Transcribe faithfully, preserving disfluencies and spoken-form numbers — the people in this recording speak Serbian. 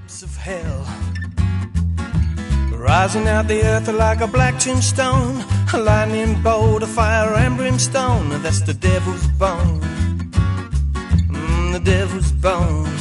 Deeps of hell, rising out the earth like a black tombstone, a lightning bolt, a fire and brimstone. That's the devil's bone, mm, the devil's bone.